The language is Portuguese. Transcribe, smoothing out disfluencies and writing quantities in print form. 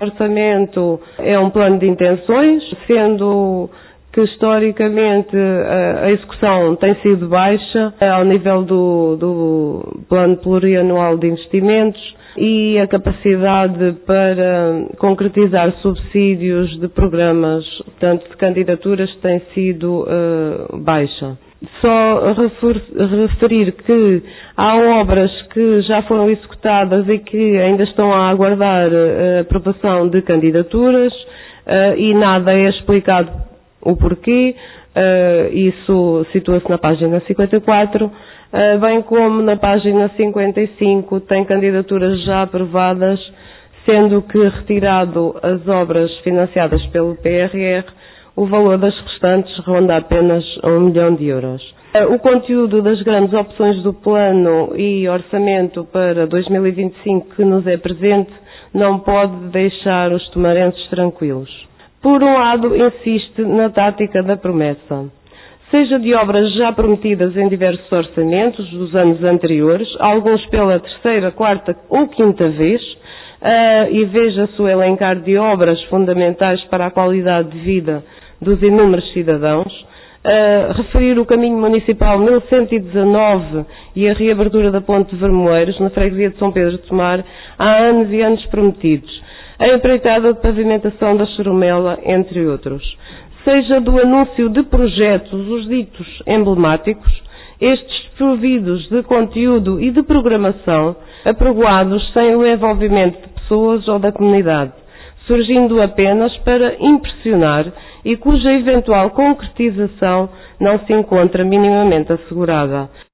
O orçamento é um plano de intenções, sendo que historicamente a execução tem sido baixa ao nível do plano plurianual de investimentos e a capacidade para concretizar subsídios de programas, portanto de candidaturas, tem sido baixa. Só referir que há obras que já foram executadas e que ainda estão a aguardar a aprovação de candidaturas e nada é explicado o porquê. Isso situa-se na página 54, bem como na página 55 tem candidaturas já aprovadas, sendo que retirado as obras financiadas pelo PRR, o valor das restantes ronda apenas 1 milhão de euros. O conteúdo das grandes opções do plano e orçamento para 2025 que nos é presente não pode deixar os tomarenses tranquilos. Por um lado, insiste na tática da promessa, seja de obras já prometidas em diversos orçamentos dos anos anteriores, alguns pela terceira, quarta ou quinta vez, e veja-se o elencar de obras fundamentais para a qualidade de vida dos inúmeros cidadãos, referir o caminho municipal 1119 e a reabertura da Ponte de Vermoeiros, na freguesia de São Pedro de Tomar, há anos e anos prometidos, a empreitada de pavimentação da Chorumela, entre outros. Seja do anúncio de projetos, os ditos emblemáticos, estes desprovidos de conteúdo e de programação, apregoados sem o envolvimento de pessoas ou da comunidade, surgindo apenas para impressionar e cuja eventual concretização não se encontra minimamente assegurada.